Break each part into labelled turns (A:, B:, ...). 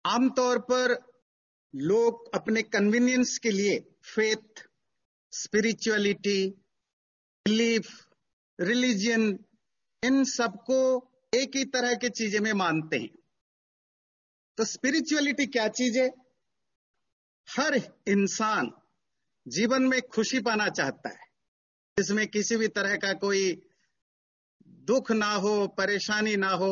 A: आमतौर पर लोग अपने कन्वीनियंस के लिए फेथ, स्पिरिचुअलिटी, बिलीफ, रिलीजन, इन सबको एक ही तरह की चीजें में मानते हैं। तो स्पिरिचुअलिटी क्या चीज है? हर इंसान जीवन में खुशी पाना चाहता है, जिसमें किसी भी तरह का कोई दुख ना हो, परेशानी ना हो।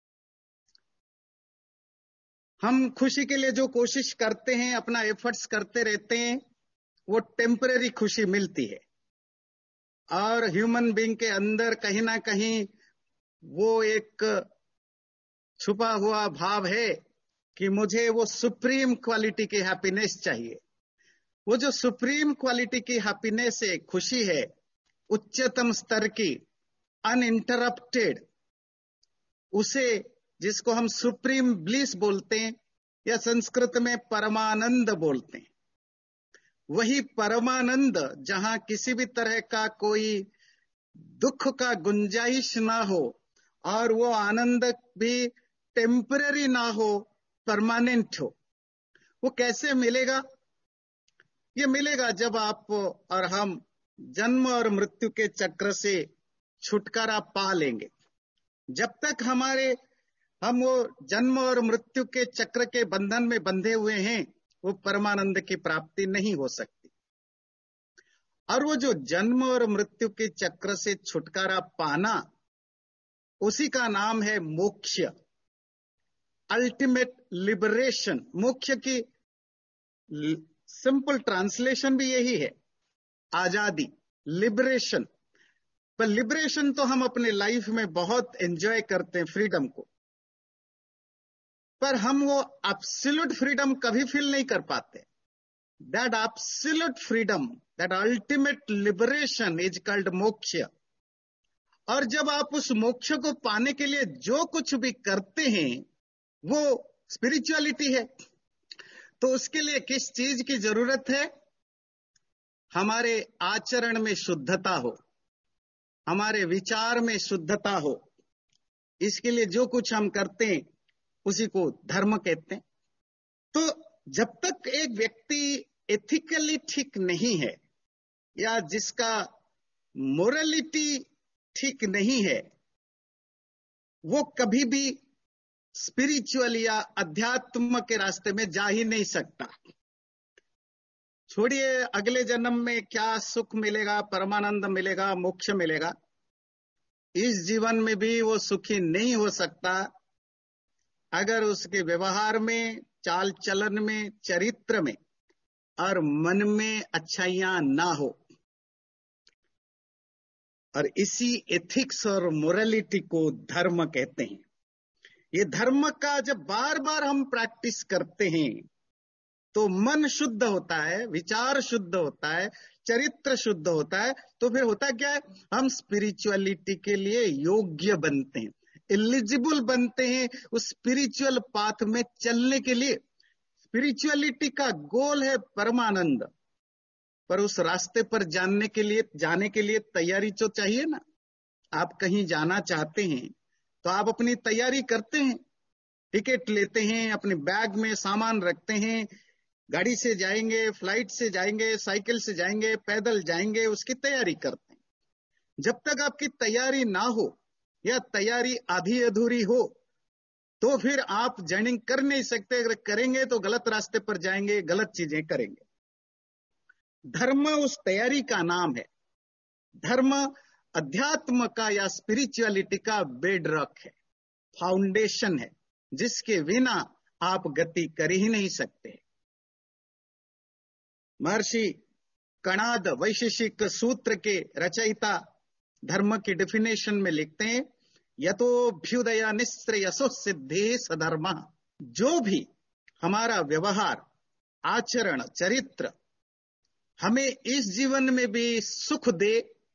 A: हम खुशी के लिए जो कोशिश करते हैं, अपना एफर्ट्स करते रहते हैं, वो टेम्परेरी खुशी मिलती है। और ह्यूमन बीइंग के अंदर कहीं ना कहीं वो एक छुपा हुआ भाव है कि मुझे वो सुप्रीम क्वालिटी की हैप्पीनेस चाहिए। वो जो सुप्रीम क्वालिटी की हैप्पीनेस है, खुशी है, उच्चतम स्तर की, अनइंटरप्टेड, उसे जिसको हम सुप्रीम ब्लिस बोलते हैं या संस्कृत में परमानंद बोलते हैं, वही परमानंद जहां किसी भी तरह का कोई दुख का गुंजाइश ना हो और वो आनंद भी टेम्पररी ना हो, परमानेंट हो, वो कैसे मिलेगा? ये मिलेगा जब आप और हम जन्म और मृत्यु के चक्र से छुटकारा पा लेंगे। जब तक हम वो जन्म और मृत्यु के चक्र के बंधन में बंधे हुए हैं, वो परमानंद की प्राप्ति नहीं हो सकती। और वो जो जन्म और मृत्यु के चक्र से छुटकारा पाना, उसी का नाम है मोक्ष, अल्टीमेट लिबरेशन। मोक्ष की सिंपल ट्रांसलेशन भी यही है, आजादी, लिबरेशन। पर लिबरेशन तो हम अपने लाइफ में बहुत एंजॉय करते हैं, फ्रीडम को, पर हम वो एब्सोल्यूट फ्रीडम कभी फील नहीं कर पाते। That absolute freedom, that ultimate liberation is called moksha. और जब आप उस मोक्ष को पाने के लिए जो कुछ भी करते हैं, वो स्पिरिचुअलिटी है। तो उसके लिए किस चीज की जरूरत है? हमारे आचरण में शुद्धता हो, हमारे विचार में शुद्धता हो। इसके लिए जो कुछ हम करते हैं उसी को धर्म कहते हैं। तो जब तक एक व्यक्ति एथिकली ठीक नहीं है या जिसका मोरलिटी ठीक नहीं है, वो कभी भी स्पिरिचुअल या अध्यात्म के रास्ते में जा ही नहीं सकता। छोड़िए अगले जन्म में क्या सुख मिलेगा, परमानंद मिलेगा, मोक्ष मिलेगा, इस जीवन में भी वो सुखी नहीं हो सकता अगर उसके व्यवहार में, चाल चलन में, चरित्र में और मन में अच्छाइयां ना हो। और इसी एथिक्स और मोरालिटी को धर्म कहते हैं। ये धर्म का जब बार बार हम प्रैक्टिस करते हैं तो मन शुद्ध होता है, विचार शुद्ध होता है, चरित्र शुद्ध होता है। तो फिर होता क्या है? हम स्पिरिचुअलिटी के लिए योग्य बनते हैं, एलिजिबल बनते हैं उस स्पिरिचुअल पाथ में चलने के लिए। स्पिरिचुअलिटी का गोल है परमानंद, पर उस रास्ते पर जाने के लिए तैयारी तो चाहिए ना। आप कहीं जाना चाहते हैं तो आप अपनी तैयारी करते हैं, टिकट लेते हैं, अपने बैग में सामान रखते हैं, गाड़ी से जाएंगे, फ्लाइट से जाएंगे, साइकिल से जाएंगे, पैदल जाएंगे, उसकी तैयारी करते हैं। जब तक आपकी तैयारी ना हो या तैयारी आधी अधूरी हो तो फिर आप जर्नी कर नहीं सकते। अगर करेंगे तो गलत रास्ते पर जाएंगे, गलत चीजें करेंगे। धर्म उस तैयारी का नाम है। धर्म अध्यात्म का या स्पिरिचुअलिटी का बेड रॉक है, फाउंडेशन है, जिसके बिना आप गति कर ही नहीं सकते। महर्षि कणाद वैशेषिक सूत्र के रचयिता धर्म की डेफिनेशन में लिखते हैं, यतोभ्युदय निश्रेयसो सिद्धि सधर्म। जो भी हमारा व्यवहार, आचरण, चरित्र हमें इस जीवन में भी सुख दे,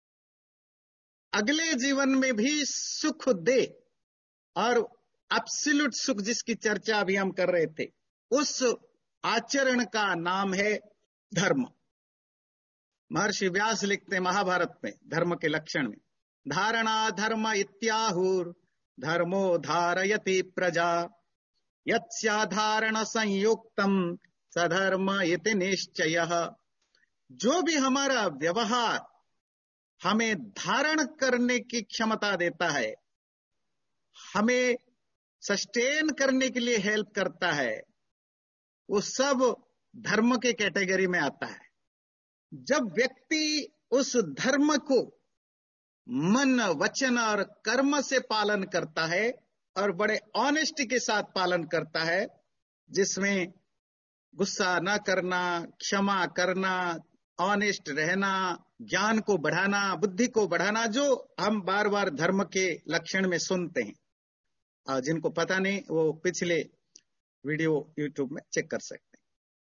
A: अगले जीवन में भी सुख दे, और एब्सोल्यूट सुख जिसकी चर्चा अभी हम कर रहे थे, उस आचरण का नाम है धर्म। महर्षि व्यास लिखते हैं महाभारत में धर्म के लक्षण में, धारणा धर्म इत्याहुर धर्मो धारयति प्रजा यत्साधारण संयुक्तम सधर्म इति निश्चयः। जो भी हमारा व्यवहार हमें धारण करने की क्षमता देता है, हमें सस्टेन करने के लिए हेल्प करता है, वो सब धर्म के कैटेगरी में आता है। जब व्यक्ति उस धर्म को मन, वचन और कर्म से पालन करता है और बड़े ऑनेस्टी के साथ पालन करता है, जिसमें गुस्सा न करना, क्षमा करना, ऑनेस्ट रहना, ज्ञान को बढ़ाना, बुद्धि को बढ़ाना, जो हम बार बार धर्म के लक्षण में सुनते हैं। और जिनको पता नहीं वो पिछले वीडियो यूट्यूब में चेक कर सकते हैं।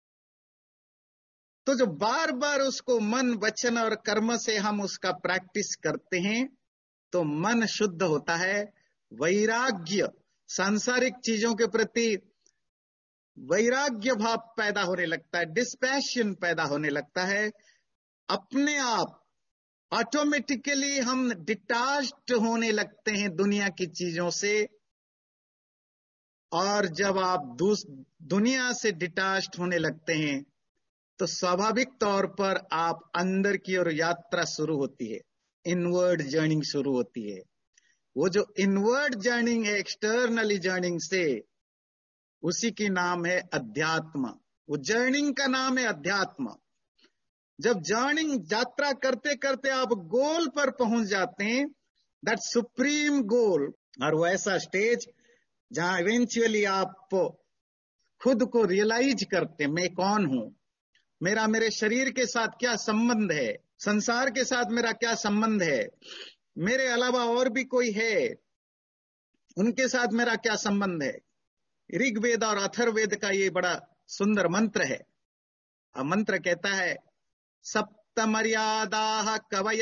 A: तो जो बार बार उसको मन, वचन और कर्म से हम उसका प्रैक्टिस करते हैं तो मन शुद्ध होता है। वैराग्य, सांसारिक चीजों के प्रति वैराग्य भाव पैदा होने लगता है, डिस्पैशन पैदा होने लगता है। अपने आप ऑटोमेटिकली हम डिटैच्ड होने लगते हैं दुनिया की चीजों से। और जब आप दुनिया से डिटैच्ड होने लगते हैं तो स्वाभाविक तौर पर आप अंदर की ओर यात्रा शुरू होती है, इनवर्ड जर्निंग शुरू होती है। वो जो इनवर्ड जर्निंग है, एक्सटर्नली जर्निंग से, उसी की नाम है अध्यात्म। वो जर्निंग का नाम है अध्यात्म। जब जर्निंग, यात्रा करते करते आप गोल पर पहुंच जाते हैं, दैट सुप्रीम गोल, और वो ऐसा स्टेज जहां इवेंचुअली आप खुद को रियलाइज करते, मैं कौन हूं, मेरे शरीर के साथ क्या संबंध है, संसार के साथ मेरा क्या संबंध है, मेरे अलावा और भी कोई है, उनके साथ मेरा क्या संबंध है। ऋग्वेद और अथर्ववेद का ये बड़ा सुंदर मंत्र है। अब मंत्र कहता है, सप्तमर्यादाः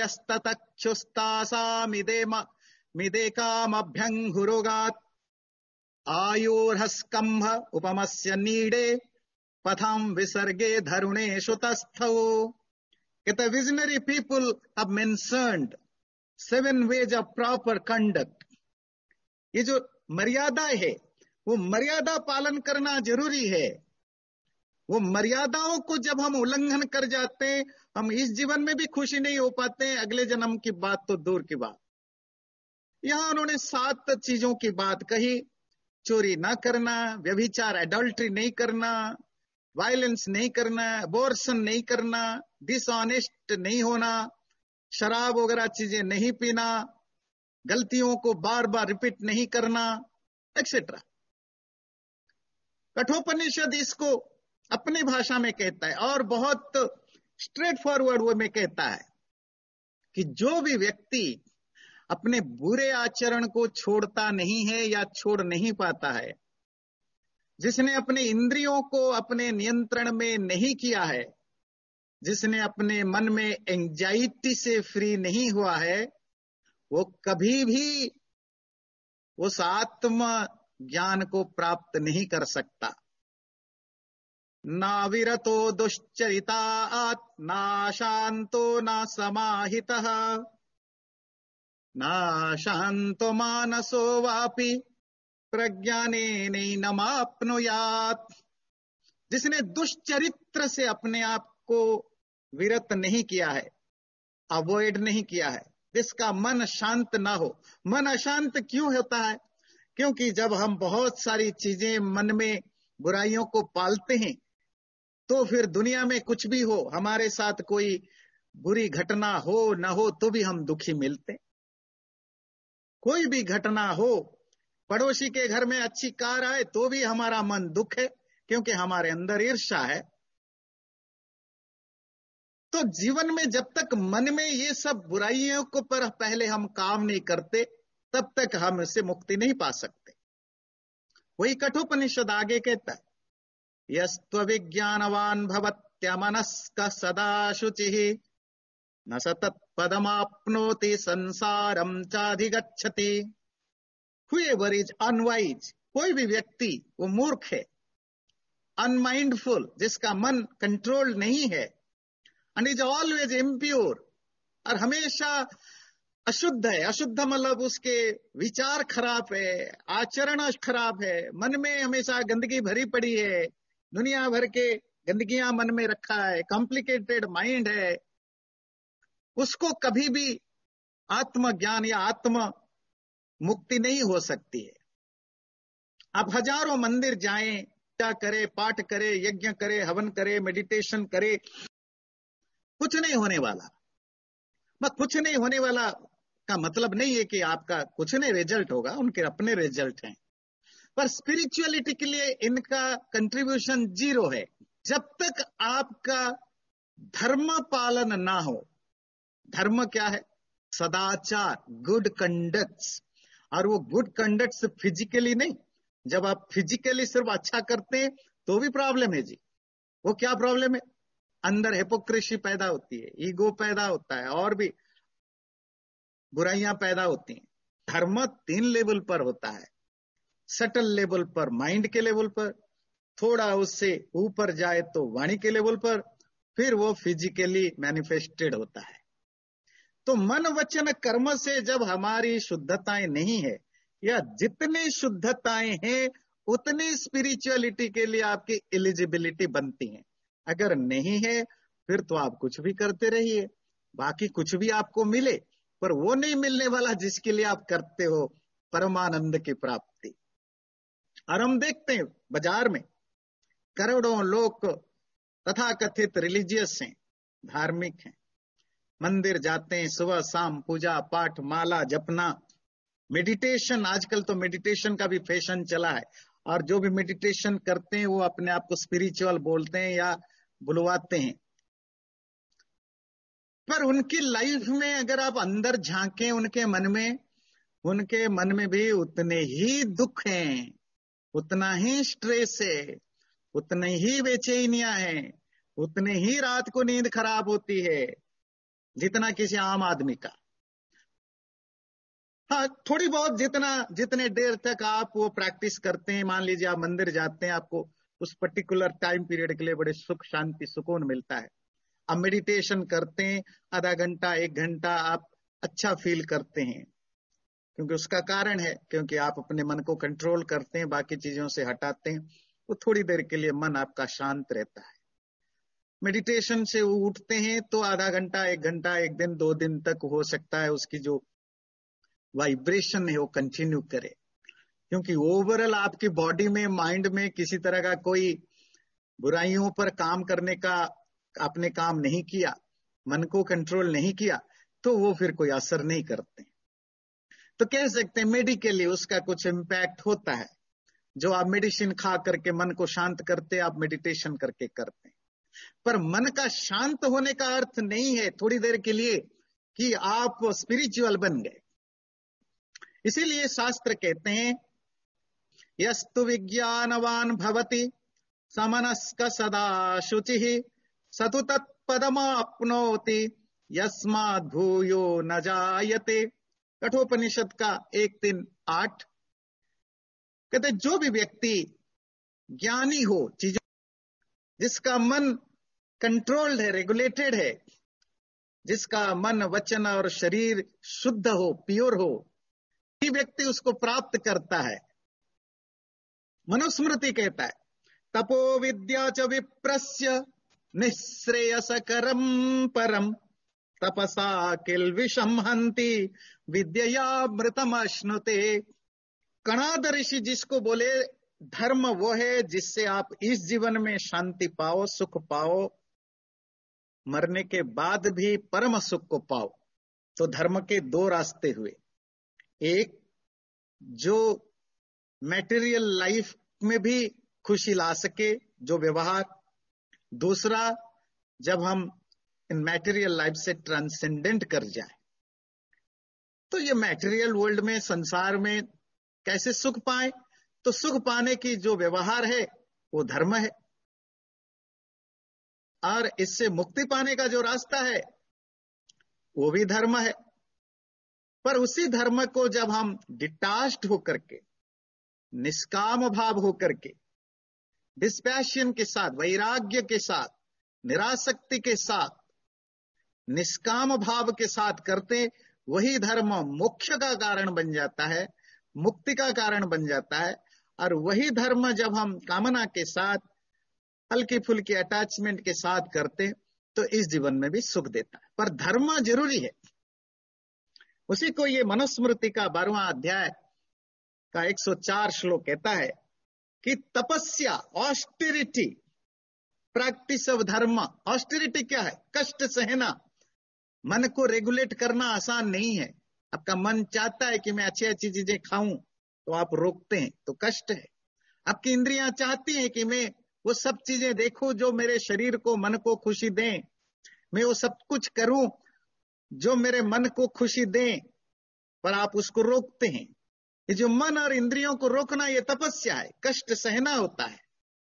A: कवयस्ततक्षुस्तासामिदेकामभ्यङ्गुरोगात् आयोर्हस्कम्भ उपमस्य नीडे पथाम विसर्गे धरुणेषु तस्थौ। कहता, visionary people have mentioned 7 ways of proper conduct. ये जो मर्यादा है, वो मर्यादा पालन करना जरूरी है। वो मर्यादाओं को जब हम उल्लंघन कर जाते हैं, हम इस जीवन में भी खुशी नहीं हो पाते हैं, अगले जन्म की बात तो दूर की बात। यहां उन्होंने 7 चीजों की बात कही। चोरी ना करना, व्यभिचार, एडल्ट्री नहीं करना, वायलेंस नहीं करना, अबॉर्शन नहीं करना, डिसऑनेस्ट नहीं होना, शराब वगैरह चीजें नहीं पीना, गलतियों को बार बार रिपीट नहीं करना, एक्सेट्रा। कठोपनिषद इसको अपनी भाषा में कहता है और बहुत स्ट्रेट फॉरवर्ड वे में कहता है कि जो भी व्यक्ति अपने बुरे आचरण को छोड़ता नहीं है या छोड़ नहीं पाता है, जिसने अपने इंद्रियों को अपने नियंत्रण में नहीं किया है, जिसने अपने मन में एंजाइटी से फ्री नहीं हुआ है, वो कभी भी उस आत्म ज्ञान को प्राप्त नहीं कर सकता। ना विरतो दुश्चरितात्, ना शांतो ना समाहितः, ना शांतो मानसो वापि प्रज्ञानेनैनमाप्नुयात्। जिसने दुष्चरित्र से अपने आप को विरत नहीं किया है, अवॉइड नहीं किया है, जिसका मन शांत ना हो। मन अशांत क्यों होता है? क्योंकि जब हम बहुत सारी चीजें मन में बुराइयों को पालते हैं, तो फिर दुनिया में कुछ भी हो, हमारे साथ कोई बुरी घटना हो ना हो, तो भी हम दुखी मिलते। कोई भी घटना हो, पड़ोसी के घर में अच्छी कार आए तो भी हमारा मन दुख है, क्योंकि हमारे अंदर ईर्ष्या है। तो जीवन में जब तक मन में ये सब बुराइयों को पर पहले हम काम नहीं करते, तब तक हम इससे मुक्ति नहीं पा सकते। वही कठोपनिषद आगे कहता है, यस्त्व विज्ञानवान भवत्यमनस्क सदा शुचिः न स तत्पदमाप्नोति संसारम चाधिगच्छति। Whoever is unwise, कोई भी व्यक्ति वो मूर्ख है, अनमाइंडफुल, जिसका मन कंट्रोल नहीं है, and is always impure, और हमेशा अशुद्ध है। अशुद्ध मतलब उसके विचार खराब है, आचरण खराब है, मन में हमेशा गंदगी भरी पड़ी है, दुनिया भर के गंदगियां मन में रखा है, कॉम्प्लिकेटेड माइंड है, उसको कभी भी आत्मज्ञान या आत्म मुक्ति नहीं हो सकती है। आप हजारों मंदिर जाएं, पूजा करे, पाठ करे, यज्ञ करे, हवन करे, मेडिटेशन करे, कुछ नहीं होने वाला। बस कुछ नहीं होने वाला का मतलब नहीं है कि आपका कुछ नहीं रिजल्ट होगा, उनके अपने रिजल्ट हैं, पर स्पिरिचुअलिटी के लिए इनका कंट्रीब्यूशन जीरो है। जब तक आपका धर्म पालन ना हो, धर्म क्या है? सदाचार, गुड कंडक्ट। और वो गुड कंडक्ट फिजिकली नहीं, जब आप फिजिकली सिर्फ अच्छा करते हैं तो भी प्रॉब्लम है जी। वो क्या प्रॉब्लम है? अंदर हिपोक्रेसी पैदा होती है, ईगो पैदा होता है, और भी बुराइयां पैदा होती हैं। धर्म 3 लेवल पर होता है, सटल लेवल पर, माइंड के लेवल पर, थोड़ा उससे ऊपर जाए तो वाणी के लेवल पर, फिर वो फिजिकली मैनिफेस्टेड होता है। तो मन वचन कर्म से जब हमारी शुद्धताएं नहीं है, या जितनी शुद्धताएं हैं उतनी स्पिरिचुअलिटी के लिए आपकी एलिजिबिलिटी बनती है। अगर नहीं है फिर तो आप कुछ भी करते रहिए, बाकी कुछ भी आपको मिले, पर वो नहीं मिलने वाला जिसके लिए आप करते हो, परमानंद की प्राप्ति। और हम देखते हैं बाजार में करोड़ों लोग तथा कथित रिलीजियस हैं, धार्मिक हैं, मंदिर जाते हैं, सुबह शाम पूजा पाठ, माला जपना, मेडिटेशन। आजकल तो मेडिटेशन का भी फैशन चला है, और जो भी मेडिटेशन करते हैं वो अपने आप को स्पिरिचुअल बोलते हैं या बुलवाते हैं। पर उनकी लाइफ में अगर आप अंदर झांकें, उनके मन में भी उतने ही दुख हैं, उतना ही स्ट्रेस है, उतने ही बेचैनियां हैं, उतने ही रात को नींद खराब होती है जितना किसी आम आदमी का। हाँ, थोड़ी बहुत जितने देर तक आप वो प्रैक्टिस करते हैं, मान लीजिए आप मंदिर जाते हैं, आपको उस पर्टिकुलर टाइम पीरियड के लिए बड़े सुख शांति सुकून मिलता है। आप मेडिटेशन करते हैं, आधा घंटा 1 घंटा आप अच्छा फील करते हैं, क्योंकि उसका कारण है, क्योंकि आप अपने मन को कंट्रोल करते हैं, बाकी चीजों से हटाते हैं, तो थोड़ी देर के लिए मन आपका शांत रहता है। मेडिटेशन से उठते हैं तो आधा घंटा 1 घंटा, 1 दिन 2 दिन तक हो सकता है उसकी जो वाइब्रेशन है वो कंटिन्यू करे, क्योंकि ओवरऑल आपकी बॉडी में, माइंड में किसी तरह का कोई बुराइयों पर काम करने का आपने काम नहीं किया, मन को कंट्रोल नहीं किया, तो वो फिर कोई असर नहीं करते। तो कह सकते हैं मेडिकली उसका कुछ इम्पैक्ट होता है। जो आप मेडिसिन खा करके मन को शांत करते, आप मेडिटेशन करके करते हैं, पर मन का शांत होने का अर्थ नहीं है थोड़ी देर के लिए कि आप स्पिरिचुअल बन गए। इसीलिए शास्त्र कहते हैं, यस्तु विज्ञानवान भवति समनस्क सदा शुचिः सतु तत्पदमाप्नोति यस्माद् भूयो न जायते। कठोपनिषद का 1:3-8 कहते जो भी व्यक्ति ज्ञानी हो, चीजों, जिसका मन कंट्रोल्ड है, रेगुलेटेड है, जिसका मन वचन और शरीर शुद्ध हो, प्योर हो, ही व्यक्ति उसको प्राप्त करता है। मनुस्मृति कहता है, तपो विद्या च विप्रस्य निःश्रेयसकरं परम तपसा किल्विषम हन्ति विद्ययामृतमश्नुते। कणाद ऋषि जिसको बोले धर्म वो है जिससे आप इस जीवन में शांति पाओ, सुख पाओ, मरने के बाद भी परम सुख को पाओ। तो धर्म के 2 रास्ते हुए, एक जो मैटेरियल लाइफ में भी खुशी ला सके, जो व्यवहार। दूसरा, जब हम इन मैटेरियल लाइफ से ट्रांसेंडेंट कर जाए, तो ये मैटेरियल वर्ल्ड में, संसार में कैसे सुख पाए? तो सुख पाने की जो व्यवहार है वो धर्म है, और इससे मुक्ति पाने का जो रास्ता है वो भी धर्म है। पर उसी धर्म को जब हम डिटाच्ड होकर के, निष्काम भाव होकर के, डिस्पैशन के साथ, वैराग्य के साथ, निरासक्ति के साथ, निष्काम भाव के साथ करते, वही धर्म मोक्ष का कारण बन जाता है, मुक्ति का कारण बन जाता है। और वही धर्म जब हम कामना के साथ, हल्की फुल्की अटैचमेंट के साथ करते तो इस जीवन में भी सुख देता है। पर धर्म जरूरी है। उसी को ये मनुस्मृति का 12वां अध्याय का 104 श्लोक कहता है कि तपस्या, austerity, practice of dharma. Austerity क्या है? कष्ट सहना। मन को रेगुलेट करना आसान नहीं है। आपका मन चाहता है कि मैं अच्छी अच्छी चीजें खाऊं, तो आप रोकते हैं, तो कष्ट है। आपकी इंद्रियां चाहती हैं कि मैं वो सब चीजें देखूं जो मेरे शरीर को, मन को खुशी दें, मैं वो सब कुछ करूं जो मेरे मन को खुशी दें, पर आप उसको रोकते हैं। ये जो मन और इंद्रियों को रोकना, ये तपस्या है। कष्ट सहना होता है।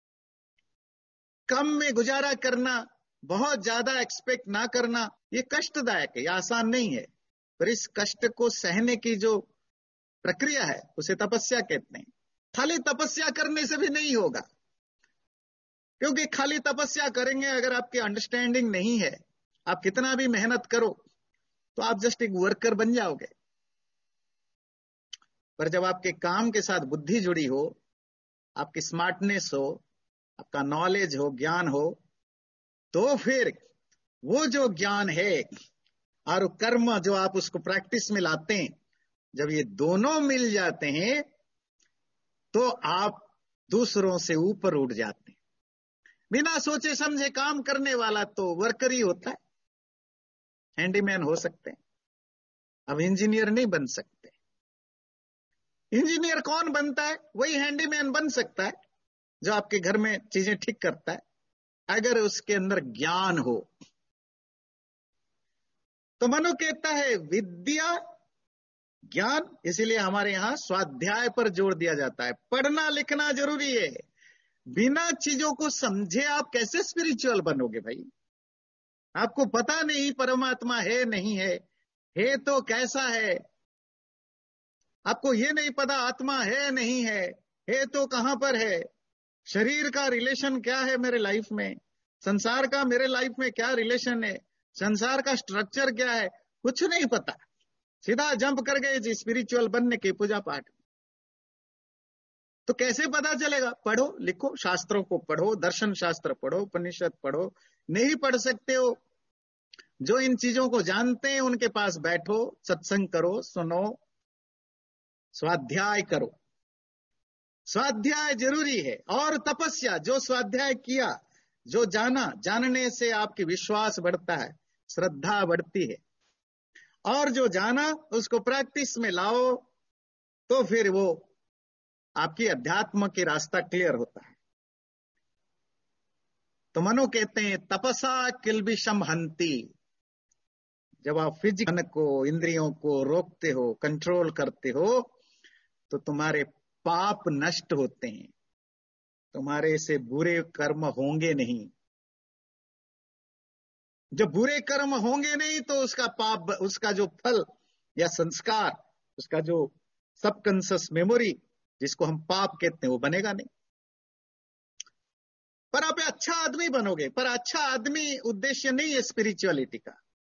A: कम में गुजारा करना, बहुत ज्यादा एक्सपेक्ट ना करना, ये कष्टदायक है, ये आसान नहीं है। पर इस कष्ट को सहने की जो प्रक्रिया है उसे तपस्या कहते हैं। खाली तपस्या करने से भी नहीं होगा, क्योंकि खाली तपस्या करेंगे अगर आपकी अंडरस्टैंडिंग नहीं है, आप कितना भी मेहनत करो तो आप जस्ट एक वर्कर बन जाओगे। पर जब आपके काम के साथ बुद्धि जुड़ी हो, आपकी स्मार्टनेस हो, आपका नॉलेज हो, ज्ञान हो, तो फिर वो जो ज्ञान है और कर्म जो आप उसको प्रैक्टिस में लाते हैं, जब ये दोनों मिल जाते हैं तो आप दूसरों से ऊपर उठ जाते हैं। बिना सोचे समझे काम करने वाला तो वर्कर ही होता है, हैंडीमैन हो सकते हैं, अब इंजीनियर नहीं बन सकते। इंजीनियर कौन बनता है? वही हैंडीमैन बन सकता है जो आपके घर में चीजें ठीक करता है, अगर उसके अंदर ज्ञान हो। तो मनु कहता है विद्या, ज्ञान, इसीलिए हमारे यहां स्वाध्याय पर जोर दिया जाता है। पढ़ना लिखना जरूरी है। बिना चीजों को समझे आप कैसे स्पिरिचुअल बनोगे भाई? आपको पता नहीं परमात्मा है नहीं है तो कैसा है? आपको ये नहीं पता आत्मा है नहीं है तो कहां पर है? शरीर का रिलेशन क्या है मेरे लाइफ में? संसार का मेरे लाइफ में क्या रिलेशन है? संसार का स्ट्रक्चर क्या है? कुछ नहीं पता, सीधा जंप कर गए जी स्पिरिचुअल बनने के पूजा पाठ। तो कैसे पता चलेगा? पढ़ो लिखो, शास्त्रों को पढ़ो, दर्शन शास्त्र पढ़ो, उपनिषद पढ़ो। नहीं पढ़ सकते हो, जो इन चीजों को जानते हैं उनके पास बैठो, सत्संग करो, सुनो, स्वाध्याय करो। स्वाध्याय जरूरी है। और तपस्या, जो स्वाध्याय किया, जो जाना, जानने से आपकी विश्वास बढ़ता है, श्रद्धा बढ़ती है, और जो जाना उसको प्रैक्टिस में लाओ तो फिर वो आपकी अध्यात्म की रास्ता क्लियर होता है। तो मनु कहते हैं तपसा किल्बिषम हंति। जब आप फिजिकल मन को, इंद्रियों को रोकते हो, कंट्रोल करते हो, तो तुम्हारे पाप नष्ट होते हैं, तुम्हारे से बुरे कर्म होंगे नहीं। जब बुरे कर्म होंगे नहीं तो उसका पाप, उसका जो फल या संस्कार, उसका जो सबकॉन्शियस मेमोरी जिसको हम पाप कहते हैं, वो बनेगा नहीं। पर आप अच्छा आदमी बनोगे, पर अच्छा आदमी उद्देश्य नहीं है स्पिरिचुअलिटी का।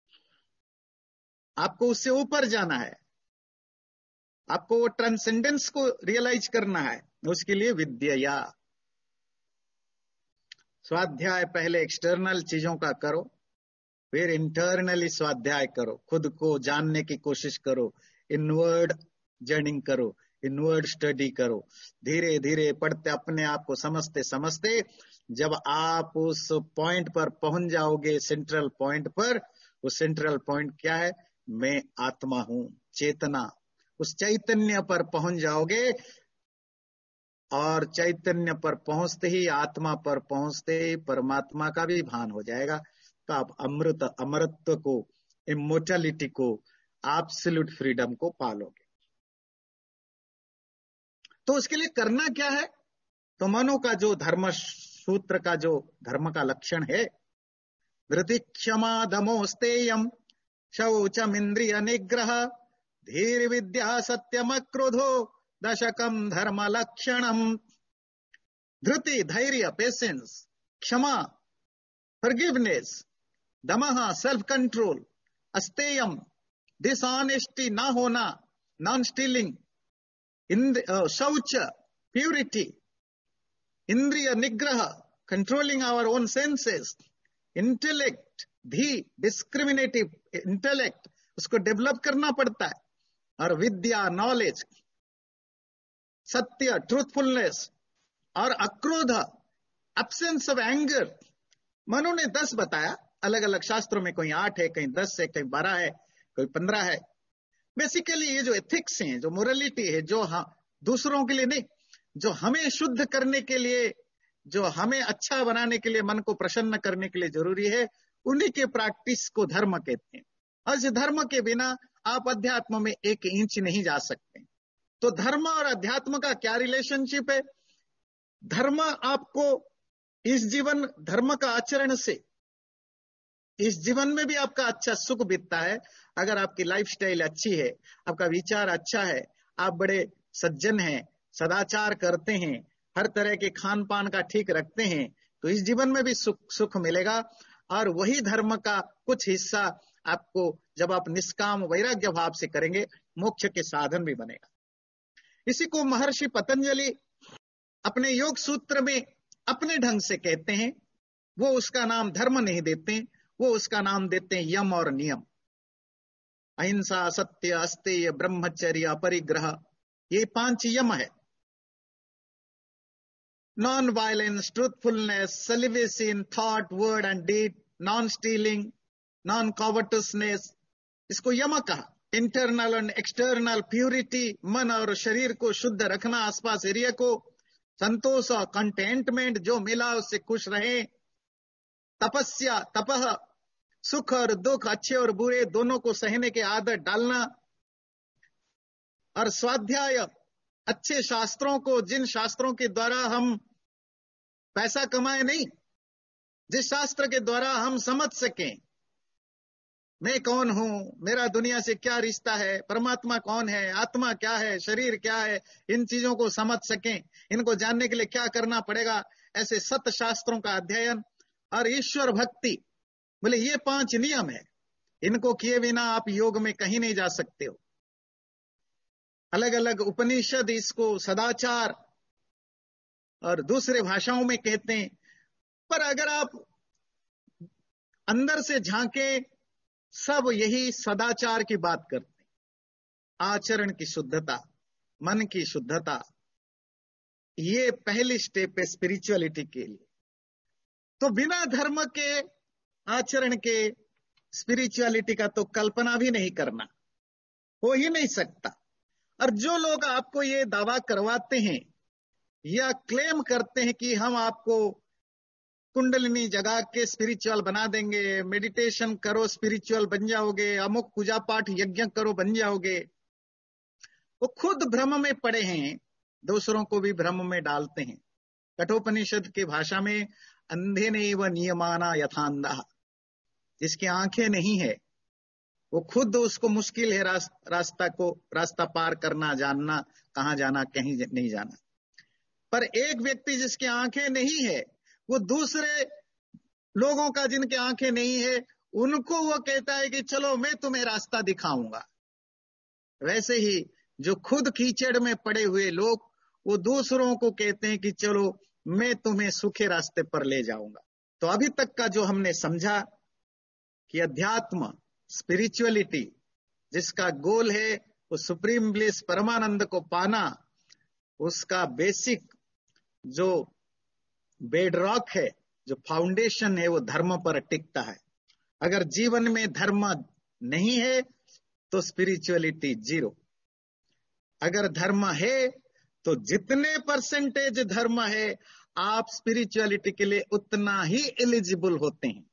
A: आपको उससे ऊपर जाना है, आपको वो ट्रांसेंडेंस को रियलाइज करना है। उसके लिए विद्या, स्वाध्याय पहले एक्सटर्नल चीजों का करो, फिर इंटरनली स्वाध्याय करो, खुद को जानने की कोशिश करो, इनवर्ड जर्निंग करो, इनवर्ड स्टडी करो। धीरे धीरे पढ़ते, अपने आप को समझते समझते जब आप उस पॉइंट पर पहुंच जाओगे, सेंट्रल पॉइंट पर, वो सेंट्रल पॉइंट क्या है? मैं आत्मा हूं, चेतना, उस चैतन्य पर पहुंच जाओगे। और चैतन्य पर पहुंचते ही, आत्मा पर पहुंचते ही परमात्मा का भी भान हो जाएगा। तो आप अमृत, अमरत्व को, इमोर्टलिटी को, एब्सोल्यूट फ्रीडम को पालोगे। तो उसके लिए करना क्या है? तो मनु का जो धर्म सूत्र का जो धर्म का लक्षण है, धृति क्षमा दमोस्तेयम शौचम इंद्रिय निग्रह धीर विद्या सत्यम क्रोधो दशकम धर्म लक्षणम। धृति धैर्य, पेशेंस, क्षमा फॉरगिवनेस, दमः सेल्फ कंट्रोल, अस्तेयम डिसऑनेस्टी ना होना, नॉन स्टीलिंग, शौच, प्यूरिटी, इंद्रिय निग्रह, controlling our own senses, intellect भी, डिस्क्रिमिनेटिव इंटेलेक्ट, उसको डेवलप करना पड़ता है, और विद्या, नॉलेज, सत्य, ट्रूथफुलनेस, और अक्रोध, एब्सेंस ऑफ एंगर। मनु ने 10 बताया, अलग अलग शास्त्रों में कोई 8 है, कहीं 10 है, कहीं 12 है, कोई 15 है। बेसिकली ये जो एथिक्स हैं, जो मोरालिटी है, जो दूसरों के लिए नहीं, जो हमें शुद्ध करने के लिए, जो हमें अच्छा बनाने के लिए, मन को प्रसन्न करने के लिए जरूरी है, उन्हीं के प्रैक्टिस को धर्म कहते हैं। और इस धर्म के बिना आप अध्यात्म में 1 इंच नहीं जा सकते। तो धर्म और अध्यात्म का क्या रिलेशनशिप है? धर्म आपको इस जीवन, धर्म का आचरण से इस जीवन में भी आपका अच्छा सुख बीतता है। अगर आपकी लाइफस्टाइल अच्छी है, आपका विचार अच्छा है, आप बड़े सज्जन हैं, सदाचार करते हैं, हर तरह के खान पान का ठीक रखते हैं, तो इस जीवन में भी सुख मिलेगा। और वही धर्म का कुछ हिस्सा आपको, जब आप निष्काम वैराग्य भाव से करेंगे, मोक्ष के साधन भी बनेगा। इसी को महर्षि पतंजलि अपने योग सूत्र में अपने ढंग से कहते हैं। वो उसका नाम धर्म नहीं देते, वो उसका नाम देते हैं यम और नियम। अहिंसा, सत्य, अस्तेय, ब्रह्मचर्य, अपरिग्रह, ये 5 यम है। Non violence, truthfulness, celibacy in thought, word and deed, non stealing, non covetousness, इसको यम कहा। इंटरनल एंड एक्सटर्नल प्यूरिटी, मन और शरीर को शुद्ध रखना, आसपास एरिया को, संतोष और कंटेंटमेंट, जो मिला उससे खुश रहे। तपस्या, तपह, सुख और दुख, अच्छे और बुरे दोनों को सहने के आदत डालना। और स्वाध्याय, अच्छे शास्त्रों को, जिन शास्त्रों के द्वारा हम पैसा कमाए नहीं, जिस शास्त्र के द्वारा हम समझ सकें मैं कौन हूं, मेरा दुनिया से क्या रिश्ता है, परमात्मा कौन है, आत्मा क्या है, शरीर क्या है, इन चीजों को समझ सकें, इनको जानने के लिए क्या करना पड़ेगा, ऐसे 7 शास्त्रों का अध्ययन। और ईश्वर भक्ति, बोले ये 5 नियम है, इनको किए बिना आप योग में कहीं नहीं जा सकते हो। अलग अलग उपनिषद इसको सदाचार और दूसरे भाषाओं में कहते हैं। पर अगर आप अंदर से झांके, सब यही सदाचार की बात करते हैं। आचरण की शुद्धता, मन की शुद्धता, ये पहली स्टेप है स्पिरिचुअलिटी के लिए। तो बिना धर्म के, आचरण के स्पिरिचुअलिटी का तो कल्पना भी नहीं करना, हो ही नहीं सकता। और जो लोग आपको ये दावा करवाते हैं या क्लेम करते हैं कि हम आपको कुंडलिनी जगा के स्पिरिचुअल बना देंगे, मेडिटेशन करो स्पिरिचुअल बन जाओगे, अमुक पूजा पाठ यज्ञ करो बन जाओगे, वो खुद भ्रम में पड़े हैं, दूसरों को भी भ्रम में डालते हैं। कठोपनिषद की भाषा में अंधे ने व नियमाना यथांधा, जिसकी आंखें नहीं है वो खुद, उसको मुश्किल है रास्ता पार करना, जानना कहां जाना, कहीं नहीं जाना। पर एक व्यक्ति जिसकी आंखें नहीं है, वो दूसरे लोगों का जिनके आंखें नहीं है, उनको वो कहता है कि चलो मैं तुम्हें रास्ता दिखाऊंगा। वैसे ही जो खुद कीचड़ में पड़े हुए लोग, वो दूसरों को कहते हैं कि चलो मैं तुम्हें सूखे रास्ते पर ले जाऊंगा। तो अभी तक का जो हमने समझा कि अध्यात्म, स्पिरिचुअलिटी, जिसका गोल है वो सुप्रीम ब्लिस, परमानंद को पाना, उसका बेसिक जो बेडरॉक है, जो फाउंडेशन है, वो धर्म पर टिकता है। अगर जीवन में धर्म नहीं है तो स्पिरिचुअलिटी 0। अगर धर्म है तो जितने परसेंटेज धर्म है, आप स्पिरिचुअलिटी के लिए उतना ही एलिजिबल होते हैं।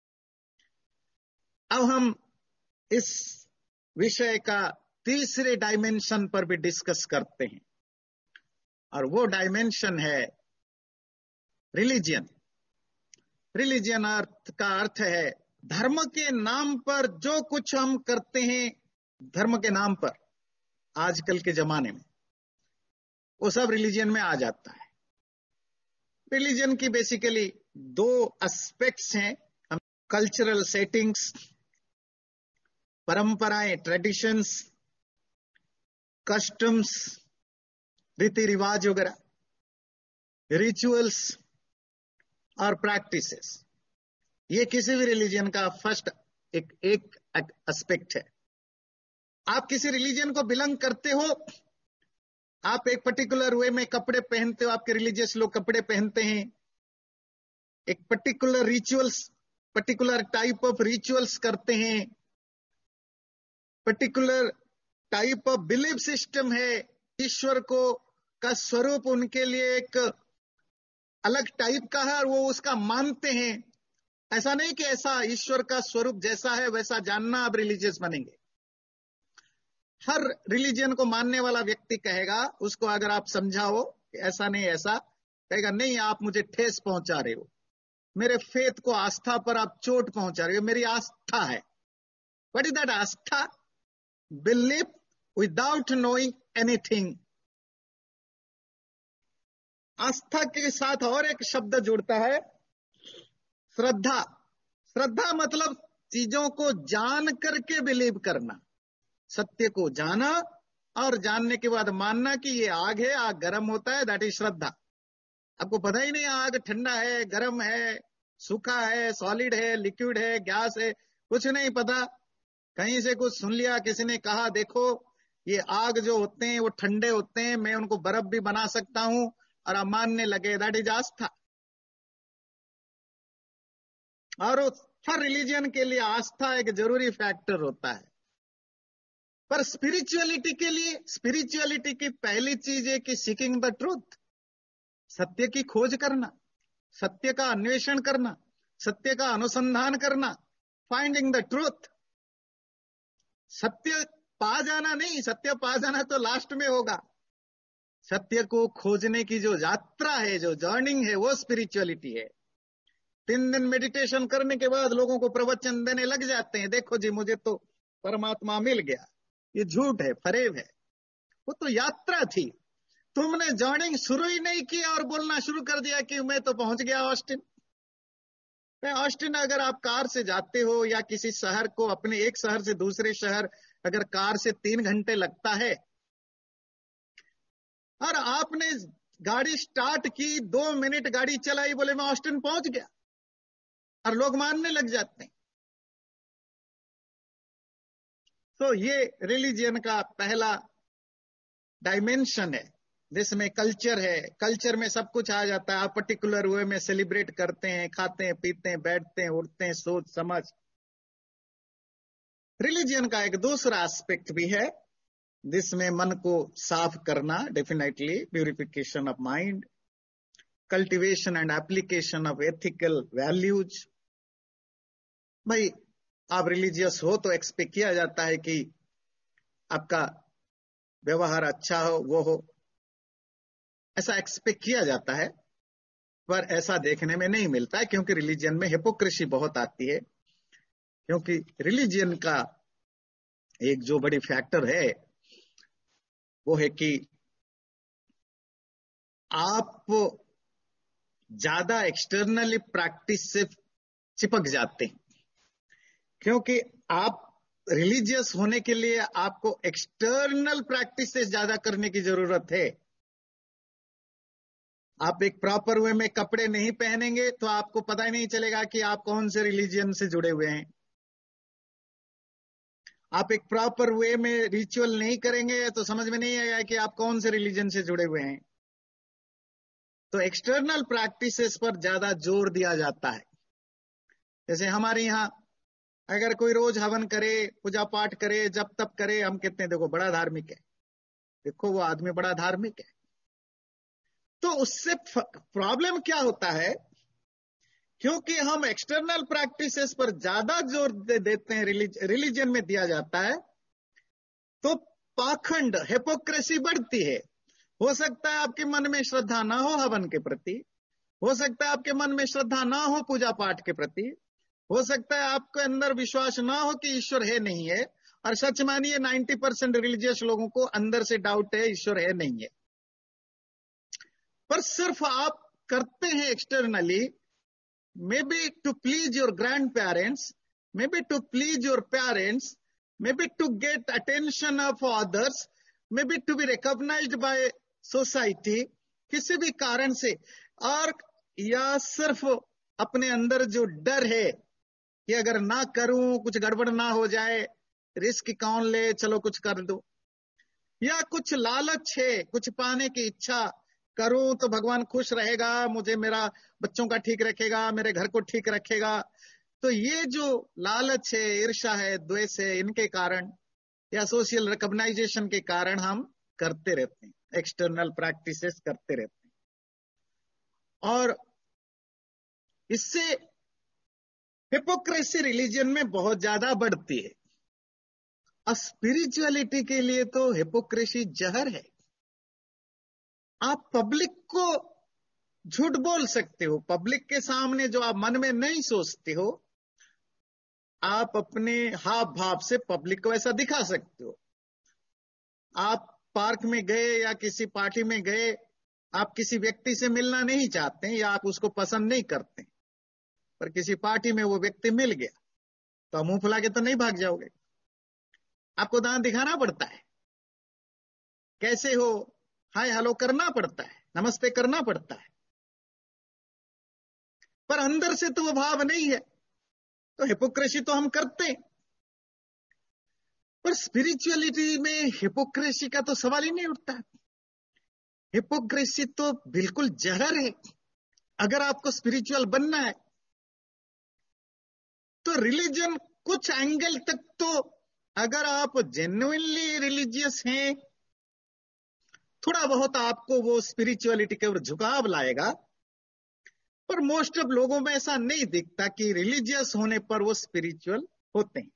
A: अब हम इस विषय का तीसरे डायमेंशन पर भी डिस्कस करते हैं, और वो डायमेंशन है रिलीजियन। रिलीजियन का अर्थ है धर्म के नाम पर जो कुछ हम करते हैं, धर्म के नाम पर आजकल के जमाने में, वो सब रिलीजियन में आ जाता है। रिलीजन की बेसिकली 2 एस्पेक्ट्स हैं। कल्चरल सेटिंग्स, परंपराएं, ट्रेडिशंस, कस्टम्स, रीति रिवाज वगैरह, रिचुअल्स और प्रैक्टिसेस, ये किसी भी रिलीजन का फर्स्ट एक एस्पेक्ट है। आप किसी रिलीजन को बिलोंग करते हो, आप एक पर्टिकुलर वे में कपड़े पहनते हो, आपके रिलीजियस लोग कपड़े पहनते हैं, एक particular rituals, particular type of rituals करते हैं, particular type of belief system है। ईश्वर को का स्वरूप उनके लिए एक अलग टाइप का है और वो उसका मानते हैं। ऐसा नहीं कि ऐसा ईश्वर का स्वरूप जैसा है वैसा जानना आप रिलीजियस बनेंगे। हर रिलीजन को मानने वाला व्यक्ति कहेगा, उसको अगर आप समझाओ कि ऐसा नहीं ऐसा, कहेगा नहीं आप मुझे ठेस पहुंचा रहे हो, मेरे फेथ को, आस्था पर आप चोट पहुंचा रहे हो। मेरी आस्था है। What is that aastha? Believe without knowing anything. आस्था के साथ और एक शब्द जुड़ता है, श्रद्धा। श्रद्धा मतलब चीजों को जान करके बिलीव करना, सत्य को जाना और जानने के बाद मानना कि ये आग है, आग गर्म होता है, दैट इज श्रद्धा। आपको पता ही नहीं आग ठंडा है, गर्म है, सूखा है, सॉलिड है, लिक्विड है, गैस है, कुछ नहीं पता। कहीं से कुछ सुन लिया, किसी ने कहा देखो ये आग जो होते हैं वो ठंडे होते हैं, मैं उनको बर्फ भी बना सकता हूं, और आप मानने लगे, दैट इज आस्था। और हर रिलीजन के लिए आस्था एक जरूरी फैक्टर होता है। पर स्पिरिचुअलिटी के लिए, स्पिरिचुअलिटी की पहली चीज है कि सीकिंग द ट्रूथ, सत्य की खोज करना, सत्य का अन्वेषण करना, सत्य का अनुसंधान करना, फाइंडिंग द ट्रूथ। सत्य पा जाना नहीं, सत्य पा जाना तो लास्ट में होगा। सत्य को खोजने की जो यात्रा है, जो जर्निंग है, वो स्पिरिचुअलिटी है। 3 दिन मेडिटेशन करने के बाद लोगों को प्रवचन देने लग जाते हैं, देखो जी मुझे तो परमात्मा मिल गया। ये झूठ है, फरेब है। वो तो यात्रा थी। तुमने जर्निंग शुरू ही नहीं किया और बोलना शुरू कर दिया कि मैं तो पहुंच गया ऑस्टिन। ऑस्टिन अगर आप कार से जाते हो या किसी शहर को, अपने एक शहर से दूसरे शहर अगर कार से 3 घंटे लगता है, और आपने गाड़ी स्टार्ट की, 2 मिनट गाड़ी चलाई, बोले मैं ऑस्टिन पहुंच गया, और लोग मानने लग जाते हैं। तो ये रिलीजियन का पहला डायमेंशन है, जिसमें कल्चर है। कल्चर में सब कुछ आ जाता है। आप पर्टिकुलर वे में सेलिब्रेट करते हैं, खाते हैं, पीते हैं, बैठते हैं, उठते हैं, सोच समझ। रिलीजियन का एक दूसरा एस्पेक्ट भी है, जिसमें मन को साफ करना, definitely purification of mind, cultivation and application of ethical values. भाई आप रिलीजियस हो तो एक्सपेक्ट किया जाता है कि आपका व्यवहार अच्छा हो, वो हो, ऐसा एक्सपेक्ट किया जाता है। पर ऐसा देखने में नहीं मिलता है, क्योंकि रिलीजियन में हिपोक्रेसी बहुत आती है। क्योंकि रिलीजियन का एक जो बड़ी फैक्टर है वो है कि आप ज्यादा एक्सटर्नली प्रैक्टिस से चिपक जाते हैं। क्योंकि आप रिलीजियस होने के लिए आपको एक्सटर्नल प्रैक्टिस से ज्यादा करने की जरूरत है। आप एक प्रॉपर वे में कपड़े नहीं पहनेंगे तो आपको पता ही नहीं चलेगा कि आप कौन से रिलीजियन से जुड़े हुए हैं। आप एक प्रॉपर वे में रिचुअल नहीं करेंगे तो समझ में नहीं आएगा कि आप कौन से रिलीजन से जुड़े हुए हैं। तो एक्सटर्नल प्रैक्टिसेस पर ज्यादा जोर दिया जाता है। जैसे हमारे यहाँ अगर कोई रोज हवन करे, पूजा पाठ करे, जब तब करे, हम कहते हैं देखो बड़ा धार्मिक है, देखो वो आदमी बड़ा धार्मिक है। तो उससे प्रॉब्लम क्या होता है, क्योंकि हम एक्सटर्नल प्रैक्टिसेस पर ज्यादा जोर देते हैं, रिलीजन में दिया जाता है, तो पाखंड, हिपोक्रेसी बढ़ती है। हो सकता है आपके मन में श्रद्धा ना हो हवन के प्रति, हो सकता है आपके मन में श्रद्धा ना हो पूजा पाठ के प्रति, हो सकता है आपके अंदर विश्वास ना हो कि ईश्वर है नहीं है। और सच मानिए 90% रिलीजियस लोगों को अंदर से डाउट है, ईश्वर है नहीं है। पर सिर्फ आप करते हैं externally, maybe to please your grandparents, maybe to please your parents, maybe to get attention of others, maybe to be recognized by society, किसी भी कारण से, और या सिर्फ अपने अंदर जो डर है कि अगर ना करूं कुछ गड़बड़ ना हो जाए, रिस्क कौन ले, चलो कुछ कर दो, या कुछ लालच है, कुछ पाने की इच्छा, करूं तो भगवान खुश रहेगा, मुझे मेरा बच्चों का ठीक रखेगा, मेरे घर को ठीक रखेगा। तो ये जो लालच है, ईर्ष्या है, द्वेष है, इनके कारण या सोशल रिकॉग्नाइजेशन के कारण हम करते रहते हैं, एक्सटर्नल प्रैक्टिसेस करते रहते हैं, और इससे हिपोक्रेसी रिलीजन में बहुत ज्यादा बढ़ती है। और स्पिरिचुअलिटी के लिए तो हिपोक्रेसी जहर है। आप पब्लिक को झूठ बोल सकते हो, पब्लिक के सामने जो आप मन में नहीं सोचते हो, आप अपने हाव भाव से पब्लिक को ऐसा दिखा सकते हो। आप पार्क में गए या किसी पार्टी में गए, आप किसी व्यक्ति से मिलना नहीं चाहते या आप उसको पसंद नहीं करते, पर किसी पार्टी में वो व्यक्ति मिल गया, तो आप मुंह फुला के तो नहीं भाग जाओगे, आपको दांत दिखाना पड़ता है, कैसे हो, हाय हेलो करना पड़ता है, नमस्ते करना पड़ता है, पर अंदर से तो वो भाव नहीं है, तो हिपोक्रेसी तो हम करते हैं। पर स्पिरिचुअलिटी में हिपोक्रेसी का तो सवाल ही नहीं उठता। हिपोक्रेसी तो बिल्कुल जहर है। अगर आपको स्पिरिचुअल बनना है तो रिलीजन कुछ एंगल तक तो, अगर आप जेन्युइनली रिलीजियस हैं, थोड़ा बहुत आपको वो स्पिरिचुअलिटी के ऊपर झुकाव लाएगा, पर मोस्ट ऑफ लोगों में ऐसा नहीं दिखता कि रिलीजियस होने पर वो स्पिरिचुअल होते हैं।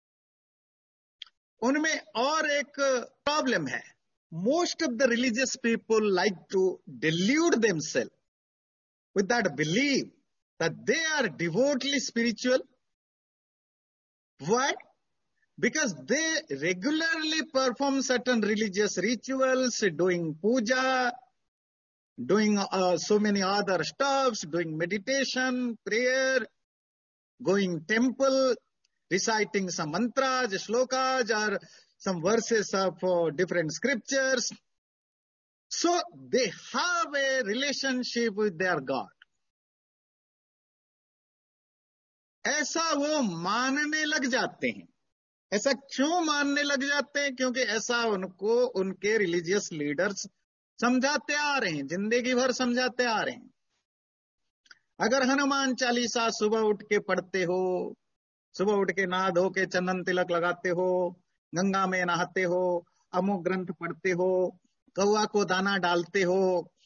A: उनमें और एक प्रॉब्लम है, most of the religious people like to delude themselves with that belief that they are devotedly spiritual. Why? Because they regularly perform certain religious rituals, doing puja, doing so many other stuffs, doing meditation, prayer, going temple, reciting some mantras, shlokas, or some verses of different scriptures. So they have a relationship with their God. ऐसा वो मानने लग जाते हैं। ऐसा क्यों मानने लग जाते हैं? क्योंकि ऐसा उनको उनके रिलीजियस लीडर्स समझाते आ रहे हैं, जिंदगी भर समझाते आ रहे हैं। अगर हनुमान चालीसा सुबह उठ के पढ़ते हो, सुबह उठ के नहा धो के चंदन तिलक लगाते हो, गंगा में नहाते हो, अमुक ग्रंथ पढ़ते हो, कौआ को दाना डालते हो,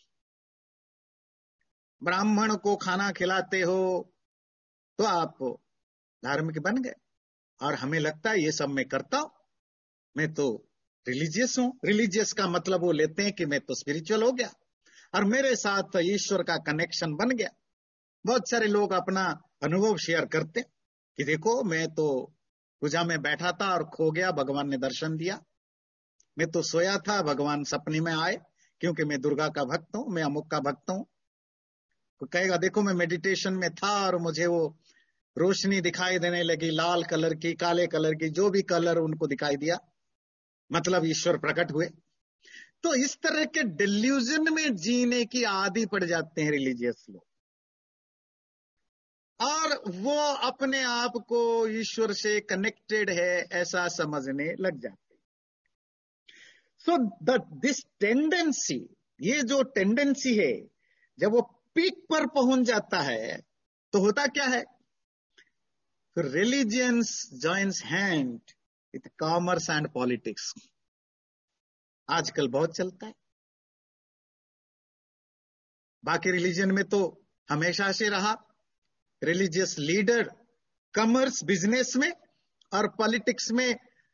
A: ब्राह्मण को खाना खिलाते हो, तो आप धार्मिक बन गए। और हमें लगता है ये सब मैं करता हूं, मैं तो रिलीजियस हूं। रिलीजियस का मतलब वो लेते हैं कि मैं तो स्पिरिचुअल हो गया और मेरे साथ ईश्वर का कनेक्शन बन गया। बहुत सारे लोग अपना अनुभव शेयर करते कि देखो मैं तो पूजा में बैठा था और खो गया, भगवान ने दर्शन दिया। मैं तो सोया था, भगवान सपने में आए, क्योंकि मैं दुर्गा का भक्त हूं, मैं अमुक का भक्त हूं। तो कहेगा देखो मैं मेडिटेशन में था और मुझे वो रोशनी दिखाई देने लगी, लाल कलर की, काले कलर की, जो भी कलर उनको दिखाई दिया, मतलब ईश्वर प्रकट हुए। तो इस तरह के डिल्यूजन में जीने की आदी पड़ जाते हैं रिलीजियस लोग, और वो अपने आप को ईश्वर से कनेक्टेड है ऐसा समझने लग जाते हैं। सो दिस टेंडेंसी, ये जो टेंडेंसी है, जब वो पीक पर पहुंच जाता है तो होता क्या है? Religions joins hand with commerce and politics. आजकल बहुत चलता है। बाकी रिलीजन में तो हमेशा से रहा, रिलीजियस लीडर कॉमर्स बिजनेस में और पॉलिटिक्स में।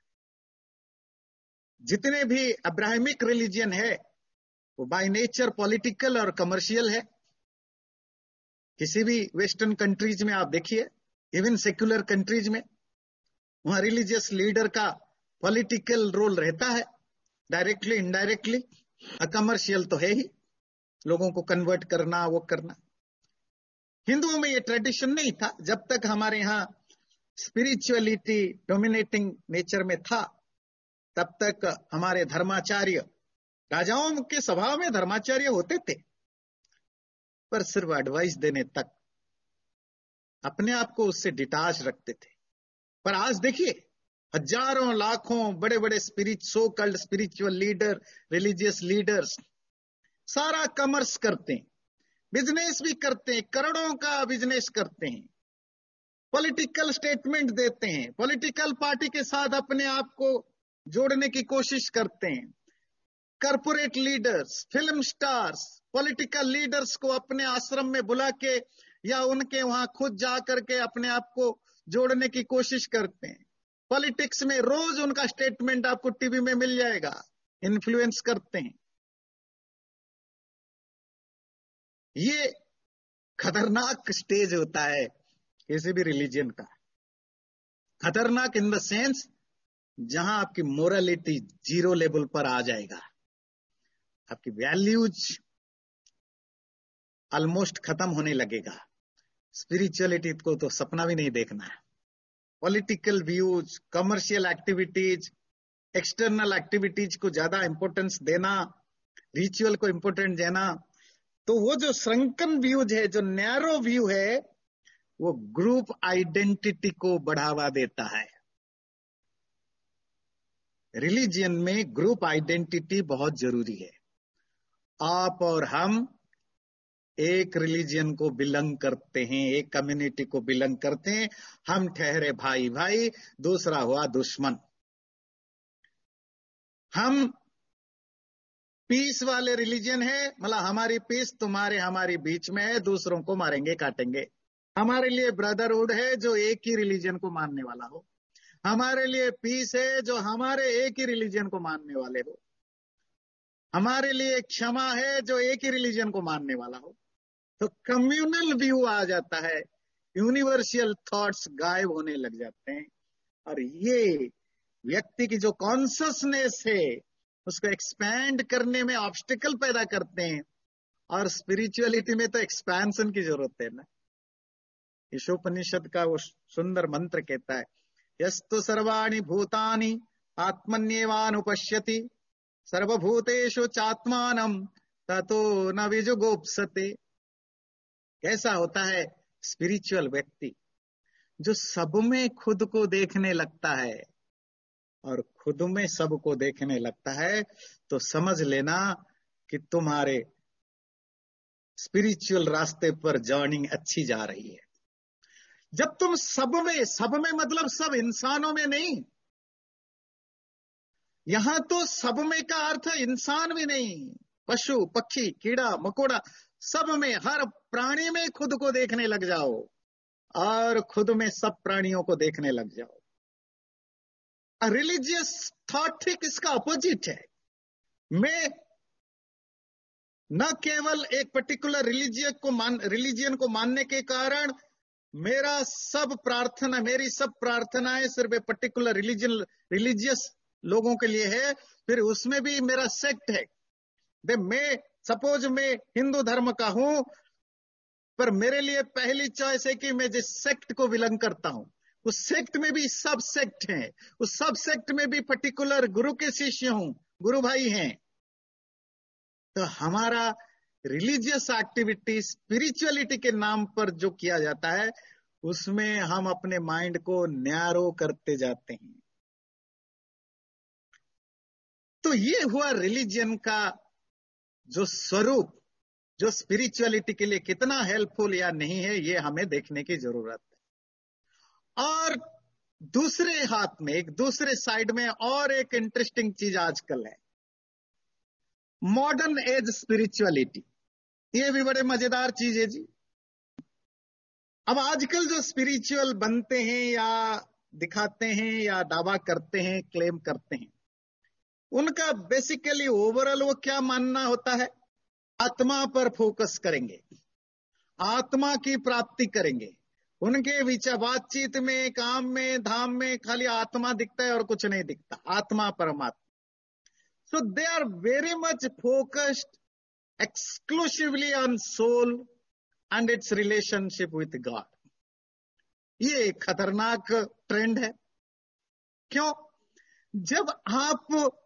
A: जितने भी अब्राहमिक रिलीजन है वो बाय नेचर पॉलिटिकल और कमर्शियल है। किसी भी वेस्टर्न कंट्रीज में आप देखिए, इवन सेक्युलर कंट्रीज में, वहां रिलीजियस लीडर का पॉलिटिकल रोल रहता है, डायरेक्टली इनडायरेक्टली। कमर्शियल तो है ही, लोगों को कन्वर्ट करना, वो करना। हिंदुओं में ये ट्रेडिशन नहीं था। जब तक हमारे यहाँ स्पिरिचुअलिटी डोमिनेटिंग नेचर में था, तब तक हमारे धर्माचार्य, राजाओं के सभा में धर्माचार्य होते थे, पर सिर्फ एडवाइस देने तक, अपने आप को उससे डिटाच रखते थे। पर आज देखिए, हजारों लाखों बड़े बड़े so called spiritual leader, religious leaders सारा कॉमर्स करते हैं, बिजनेस भी करते हैं, करोड़ों का बिजनेस करते हैं, पॉलिटिकल स्टेटमेंट देते हैं, पॉलिटिकल पार्टी के साथ अपने आप को जोड़ने की कोशिश करते हैं। Corporate leaders, film stars, political leaders को अपने आश्रम में बुला के या उनके वहां खुद जा करके अपने आप को जोड़ने की कोशिश करते हैं। पॉलिटिक्स में रोज उनका स्टेटमेंट आपको टीवी में मिल जाएगा, इन्फ्लुएंस करते हैं। ये खतरनाक स्टेज होता है किसी भी रिलीजन का। खतरनाक इन द सेंस जहां आपकी मोरालिटी जीरो लेवल पर आ जाएगा, आपकी वैल्यूज ऑलमोस्ट खत्म होने लगेगा। स्पिरिचुअलिटी को तो सपना भी नहीं देखना है। Political views, commercial activities, external activities को ज्यादा इंपॉर्टेंस देना, रिचुअल को इंपॉर्टेंट देना, तो वो जो श्रंकन व्यूज है, जो नैरो व्यू है, वो ग्रुप आइडेंटिटी को बढ़ावा देता है। रिलीजियन में ग्रुप आइडेंटिटी बहुत जरूरी है। आप और हम एक रिलीजियन को बिलोंग करते हैं, एक कम्युनिटी को बिलोंग करते हैं, हम ठहरे भाई भाई, दूसरा हुआ दुश्मन। हम पीस वाले रिलीजन है, मतलब हमारी पीस तुम्हारे हमारे बीच में है, दूसरों को मारेंगे काटेंगे। हमारे लिए ब्रदरहुड है जो एक ही रिलीजन को मानने वाला हो। हमारे लिए पीस है जो हमारे एक ही रिलीजन को मानने वाले हो। हमारे लिए क्षमा है जो एक ही रिलीजन को मानने वाला हो। तो कम्युनल व्यू आ जाता है, यूनिवर्सल थॉट्स गायब होने लग जाते हैं, और ये व्यक्ति की जो कॉन्शियसनेस है उसको एक्सपैंड करने में ऑब्स्टिकल पैदा करते हैं। और स्पिरिचुअलिटी में तो एक्सपेंशन की जरूरत है ना। ईशोपनिषद का वो सुंदर मंत्र कहता है, यस्तु सर्वाणि भूतानि आत्मन्येवानुपश्यति सर्वभूतेषु चात्मानं ततो न विजुगुप्सते। कैसा होता है स्पिरिचुअल व्यक्ति? जो सब में खुद को देखने लगता है, और खुद में सबको देखने लगता है, तो समझ लेना कि तुम्हारे स्पिरिचुअल रास्ते पर जर्निंग अच्छी जा रही है। जब तुम सब में मतलब सब इंसानों में नहीं, यहां तो सब में का अर्थ इंसान भी नहीं, पशु पक्षी कीड़ा मकोड़ा, सब में, हर प्राणी में खुद को देखने लग जाओ, और खुद में सब प्राणियों को देखने लग जाओ। रिलीजियस थॉट ठीक इसका अपोजिट है। मैं न केवल एक पर्टिकुलर रिलीजियन को मानने के कारण मेरी सब प्रार्थनाएं सिर्फ एक पर्टिकुलर रिलीजियस लोगों के लिए है, फिर उसमें भी मेरा सेक्ट है। मैं सपोज मैं हिंदू धर्म का हूं, पर मेरे लिए पहली चॉइस है कि मैं जिस सेक्ट को बिलोंग करता हूं, उस सेक्ट में भी सब सेक्ट हैं, उस सब सेक्ट में भी पर्टिकुलर गुरु के शिष्य हूं, गुरु भाई हैं। तो हमारा रिलीजियस एक्टिविटी स्पिरिचुअलिटी के नाम पर जो किया जाता है, उसमें हम अपने माइंड को नैरो करते जाते हैं। तो ये हुआ रिलीजन का जो स्वरूप, जो स्पिरिचुअलिटी के लिए कितना हेल्पफुल या नहीं है, ये हमें देखने की जरूरत है। और दूसरे हाथ में, एक दूसरे साइड में और एक इंटरेस्टिंग चीज आजकल है, मॉडर्न एज स्पिरिचुअलिटी। ये भी बड़े मजेदार चीज है जी। अब आजकल जो स्पिरिचुअल बनते हैं या दिखाते हैं या दावा करते हैं, क्लेम करते हैं, उनका बेसिकली ओवरऑल वो क्या मानना होता है? आत्मा पर फोकस करेंगे, आत्मा की प्राप्ति करेंगे। उनके विचार, बातचीत में, काम में, धाम में खाली आत्मा दिखता है और कुछ नहीं दिखता, आत्मा परमात्मा। So they are very much focused exclusively on soul and its relationship with God. ये एक खतरनाक ट्रेंड है। क्यों? जब आप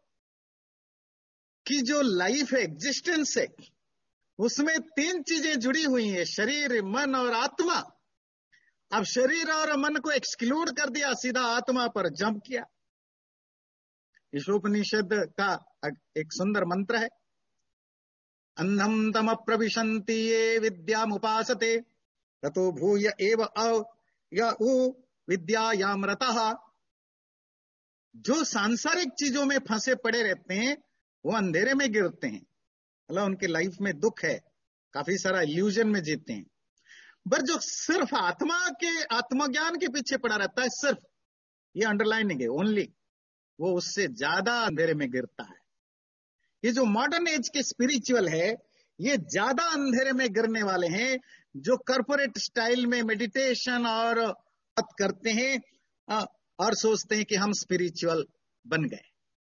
A: की जो लाइफ है, एग्जिस्टेंस है, उसमें तीन चीजें जुड़ी हुई हैं, शरीर, मन और आत्मा। अब शरीर और मन को एक्सक्लूड कर दिया, सीधा आत्मा पर जंप किया। ईशोपनिषद का एक सुंदर मंत्र है, अन्धम तम प्रविशन्ति ये विद्यामुपासते ततो भूय एव य उ विद्यायाम रतः। जो सांसारिक चीजों में फंसे पड़े रहते हैं वो अंधेरे में गिरते हैं, मतलब उनकी लाइफ में दुख है, काफी सारा इल्यूजन में जीते हैं। पर जो सिर्फ आत्मा के आत्मज्ञान के पीछे पड़ा रहता है, सिर्फ ये अंडरलाइनिंग है, ओनली, वो उससे ज्यादा अंधेरे में गिरता है। ये जो मॉडर्न एज के स्पिरिचुअल है, ये ज्यादा अंधेरे में गिरने वाले हैं, जो कॉर्पोरेट स्टाइल में मेडिटेशन और बात करते हैं और सोचते हैं कि हम स्पिरिचुअल बन गए।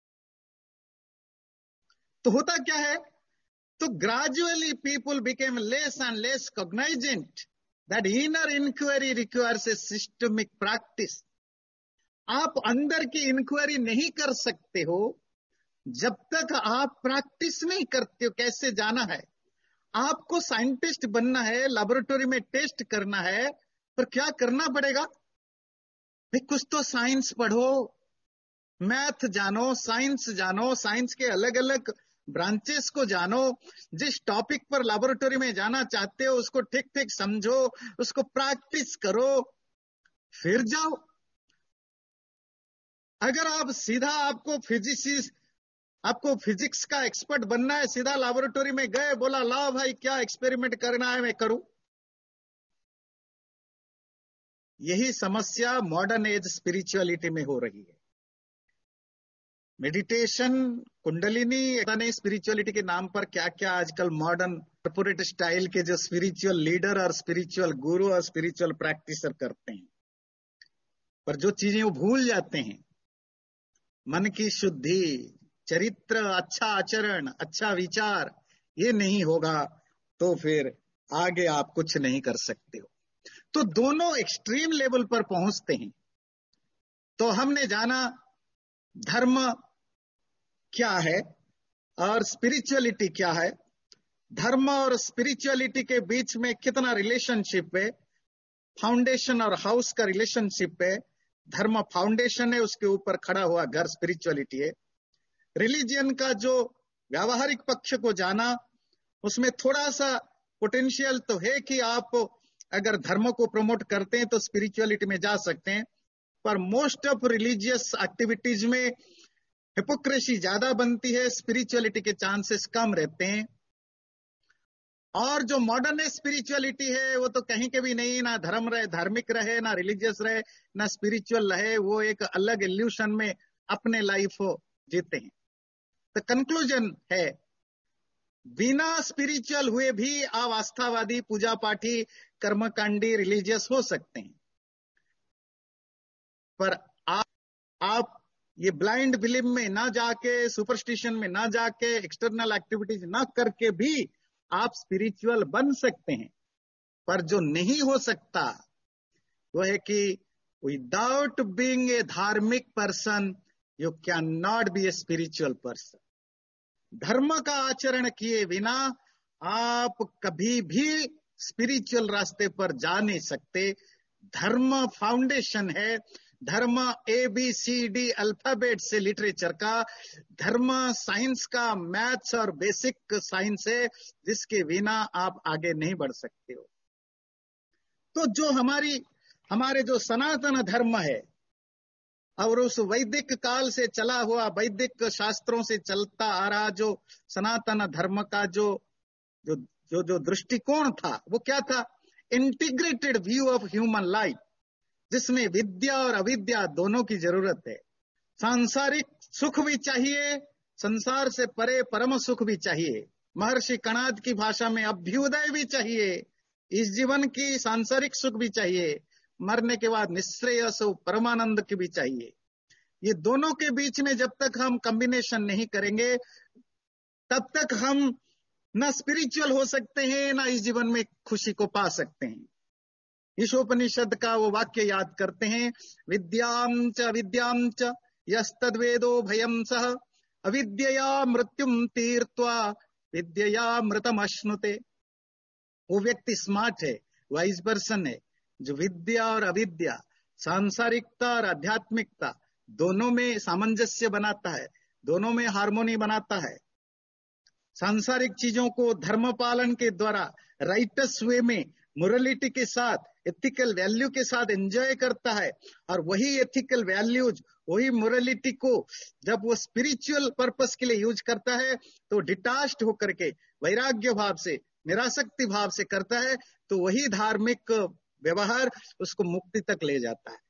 A: तो होता क्या है, तो gradually people became less and less cognizant that inner inquiry requires a systemic practice. आप अंदर की इंक्वायरी नहीं कर सकते हो जब तक आप प्रैक्टिस नहीं करते हो। कैसे जाना है? आपको साइंटिस्ट बनना है, लेबोरेटरी में टेस्ट करना है, पर क्या करना पड़ेगा भाई? कुछ तो साइंस पढ़ो, मैथ जानो, साइंस जानो, साइंस के अलग अलग ब्रांचेस को जानो, जिस टॉपिक पर लेबोरेटरी में जाना चाहते हो उसको ठीक ठीक समझो, उसको प्रैक्टिस करो, फिर जाओ। अगर आप सीधा आपको फिजिक्स का एक्सपर्ट बनना है, सीधा लेबोरेटरी में गए, बोला लाओ भाई क्या एक्सपेरिमेंट करना है मैं करूं। यही समस्या मॉडर्न एज स्पिरिचुअलिटी में हो रही है। मेडिटेशन, कुंडलिनी, ऐसा नहीं, स्पिरिचुअलिटी के नाम पर क्या क्या आजकल मॉडर्न कॉर्पोरेट स्टाइल के जो स्पिरिचुअल लीडर और स्पिरिचुअल गुरु और स्पिरिचुअल प्रैक्टिसर करते हैं, पर जो चीजें वो भूल जाते हैं, मन की शुद्धि, चरित्र, अच्छा आचरण, अच्छा विचार, ये नहीं होगा तो फिर आगे आप कुछ नहीं कर सकते हो। तो दोनों एक्सट्रीम लेवल पर पहुंचते हैं। तो हमने जाना धर्म क्या है और स्पिरिचुअलिटी क्या है, धर्म और स्पिरिचुअलिटी के बीच में कितना रिलेशनशिप है, फाउंडेशन और हाउस का रिलेशनशिप है। धर्म फाउंडेशन है, उसके ऊपर खड़ा हुआ घर स्पिरिचुअलिटी है। रिलीजियन का जो व्यावहारिक पक्ष को जाना, उसमें थोड़ा सा पोटेंशियल तो है कि आप अगर धर्म को प्रमोट करते हैं तो स्पिरिचुअलिटी में जा सकते हैं, पर मोस्ट ऑफ रिलीजियस एक्टिविटीज में हिपोक्रेसी ज्यादा बनती है, स्पिरिचुअलिटी के चांसेस कम रहते हैं। और जो मॉडर्न स्पिरिचुअलिटी है वो तो कहीं के भी नहीं, ना धर्म रहे, धार्मिक रहे, ना रिलीजियस रहे, ना स्पिरिचुअल रहे, वो एक अलग इल्यूशन में अपने लाइफ जीते हैं। तो कंक्लूजन है, बिना स्पिरिचुअल हुए भी आप आस्थावादी, पूजा पाठी, कर्मकांडी, रिलीजियस हो सकते हैं, पर आप ये ब्लाइंड बिलीव में ना जाके, सुपरस्टिशन में ना जाके, एक्सटर्नल एक्टिविटीज ना करके भी आप स्पिरिचुअल बन सकते हैं। पर जो नहीं हो सकता वो है कि without being a dharmik person you can not be a spiritual person. धर्म का आचरण किए बिना आप कभी भी स्पिरिचुअल रास्ते पर जा नहीं सकते। धर्म फाउंडेशन है, धर्म ABCD अल्फाबेट से लिटरेचर का, धर्म साइंस का, मैथ्स और बेसिक साइंस है, जिसके बिना आप आगे नहीं बढ़ सकते हो। तो जो हमारे जो सनातन धर्म है और उस वैदिक काल से चला हुआ, वैदिक शास्त्रों से चलता आ रहा जो सनातन धर्म का जो जो जो जो दृष्टिकोण था, वो क्या था? Integrated view of human life, जिसमें विद्या और अविद्या दोनों की जरूरत है। सांसारिक सुख भी चाहिए, संसार से परे परम सुख भी चाहिए। महर्षि कणाद की भाषा में अभ्युदय भी चाहिए, इस जीवन की सांसारिक सुख भी चाहिए, मरने के बाद निश्रेयस परमानंद की भी चाहिए। ये दोनों के बीच में जब तक हम कॉम्बिनेशन नहीं करेंगे, तब तक हम ना स्पिरिचुअल हो सकते हैं, ना इस जीवन में खुशी को पा सकते हैं। ईशोपनिषद का वो वाक्य याद करते हैं, विद्यां च यस्तद्वेदो भयं सह अविद्यया मृत्युम तीर्त्वा विद्यया मृतमश्नुते। वो व्यक्ति स्मार्ट है, वाइज पर्सन है, जो विद्या और अविद्या, सांसारिकता और आध्यात्मिकता दोनों में सामंजस्य बनाता है, दोनों में हार्मोनी बनाता है। सांसारिक चीजों को धर्म पालन के द्वारा राइटस वे में मोरलिटी के साथ, एथिकल वैल्यू के साथ एंजॉय करता है, और वही एथिकल वैल्यूज, वही मोरलिटी को जब वो स्पिरिचुअल पर्पस के लिए यूज करता है तो डिटाच्ड होकर के वैराग्य भाव से, निरासक्ति भाव से करता है, तो वही धार्मिक व्यवहार उसको मुक्ति तक ले जाता है।